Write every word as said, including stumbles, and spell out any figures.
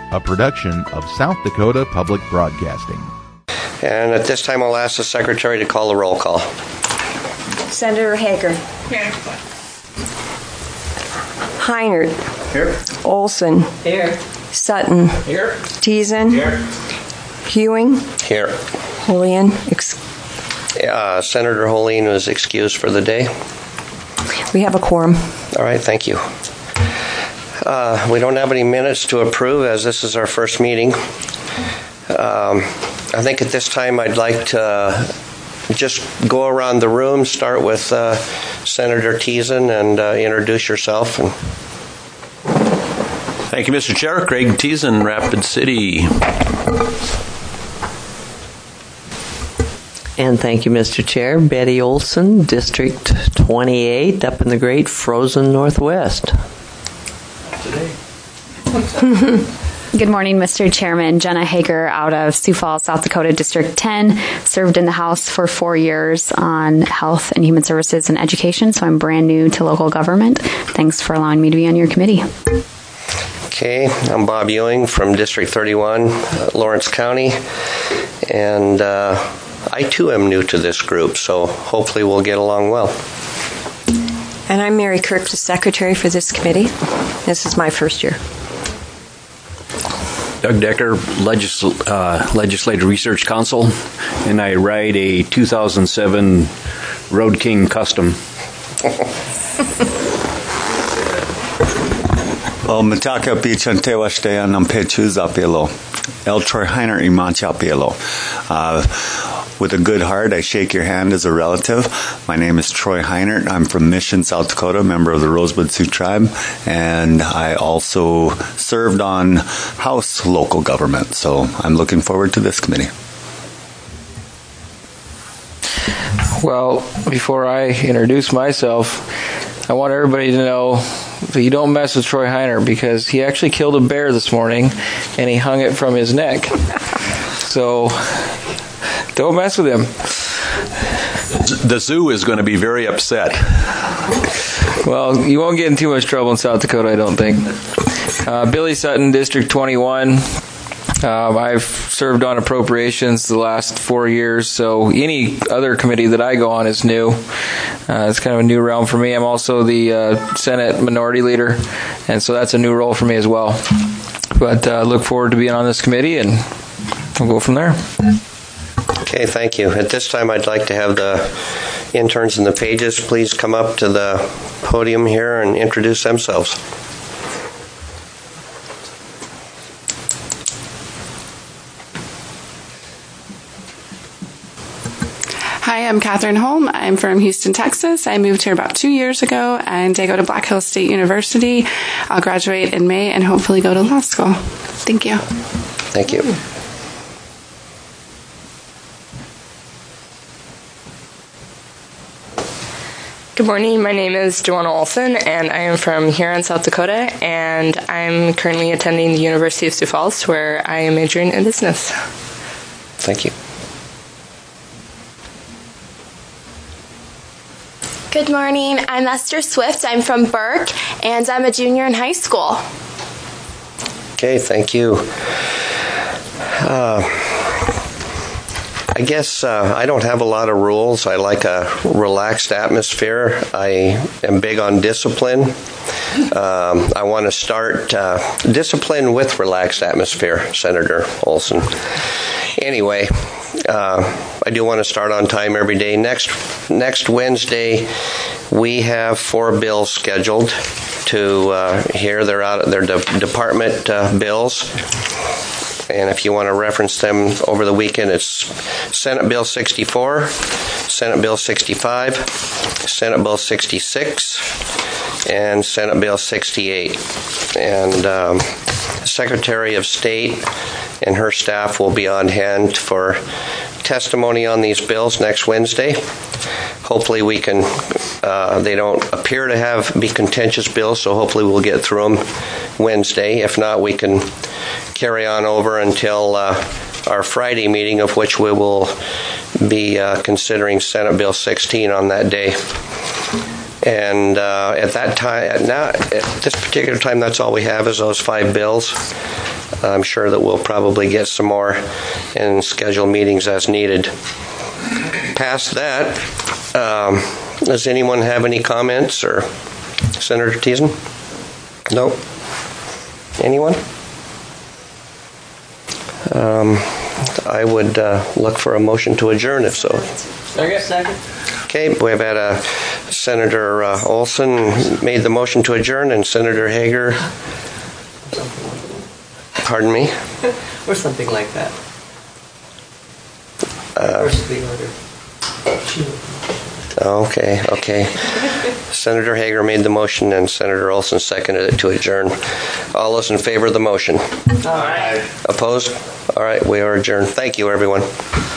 a production of South Dakota Public Broadcasting. And at this time, I'll ask the Secretary to call the roll call. Senator Hager. Here. Heinert. Here. Olson. Here. Sutton. Here. Teason. Here. Hewing. Here. Julian. Ex- Uh, Senator Holeen was excused for the day. we have a quorum. All right, thank you. Uh, we don't have any minutes to approve as this is our first meeting. Um, I think at this time I'd like to uh, just go around the room, start with uh, Senator Teason, and uh, introduce yourself. And Thank you, Mister Chair. Craig Teason, Rapid City. And thank you, Mister Chair. Betty Olson, District twenty-eight, up in the great frozen Northwest. Today. Good morning, Mister Chairman. Jenna Hager out of Sioux Falls, South Dakota, District ten. Served in the House for four years on Health and Human Services and Education, so I'm brand new to local government. Thanks for allowing me to be on your committee. Okay, I'm Bob Ewing from District thirty-one, uh, Lawrence County, and uh, I too am new to this group, so hopefully we'll get along well. And I'm Mary Kirk, the secretary for this committee. This is my first year. Doug Decker, Legis- uh, Legislative Research Council, and I ride a two thousand seven Road King Custom. Well, Mataka Bichantewa Steyan Ampechuzapielo. El Troy Heiner Imanchapielo. With a good heart, I shake your hand as a relative. My name is Troy Heinert. I'm from Mission, South Dakota, member of the Rosebud Sioux Tribe, and I also served on House local government, so I'm looking forward to this committee. Well, before I introduce myself, I want everybody to know that you don't mess with Troy Heiner because he actually killed a bear this morning and he hung it from his neck. So don't mess with him. The zoo is going to be very upset. Well, you won't get in too much trouble in South Dakota, I don't think. Uh, Billy Sutton, District twenty-one. Um, I've served on appropriations the last four years, so any other committee that I go on is new. Uh, it's kind of a new realm for me. I'm also the uh, Senate Minority Leader, and so that's a new role for me as well. But uh, look forward to being on this committee, and we'll go from there. Okay, thank you. At this time, I'd like to have the interns and the pages please come up to the podium here and introduce themselves. Hi, I'm Catherine Holm. I'm from Houston, Texas. I moved here about two years ago, and I go to Black Hills State University. I'll graduate in May and hopefully go to law school. Thank you. Thank you. Good morning. My name is Joanna Olson, and I am from Huron, South Dakota, and I'm currently attending the University of Sioux Falls, where I am majoring in business. Thank you. Good morning. I'm Esther Swift. I'm from Burke, and I'm a junior in high school. Okay, thank you. Uh, I guess uh, I don't have a lot of rules. I like a relaxed atmosphere. I am big on discipline. Um, I want to start uh, discipline with relaxed atmosphere, Senator Olson. Anyway, uh, I do want to start on time every day. Next next Wednesday, we have four bills scheduled to uh, hear. They're out. They're de- department uh, bills. And if you want to reference them over the weekend, it's Senate Bill sixty-four, Senate Bill sixty-five, Senate Bill sixty-six, and Senate Bill sixty-eight. And um, the Secretary of State and her staff will be on hand for testimony on these bills next Wednesday. Hopefully we can, uh, they don't appear to have be contentious bills, so hopefully we'll get through them Wednesday. If not, we can carry on over until uh, our Friday meeting, of which we will be uh, considering Senate Bill sixteen on that day. And uh, at that time, now at this particular time, that's all we have is those five bills. I'm sure that we'll probably get some more and schedule meetings as needed. Past that, um, does anyone have any comments? Or Senator Thiessen? No. Anyone? Um, I would uh, look for a motion to adjourn if so. Second. Okay, we've had a Senator uh, Olson made the motion to adjourn, and Senator Hager. Pardon me? Or something like that. Uh, First the order. Okay, okay. Senator Hager made the motion, and Senator Olson seconded it to adjourn. All those in favor of the motion? Aye. Opposed? All right, we are adjourned. Thank you, everyone.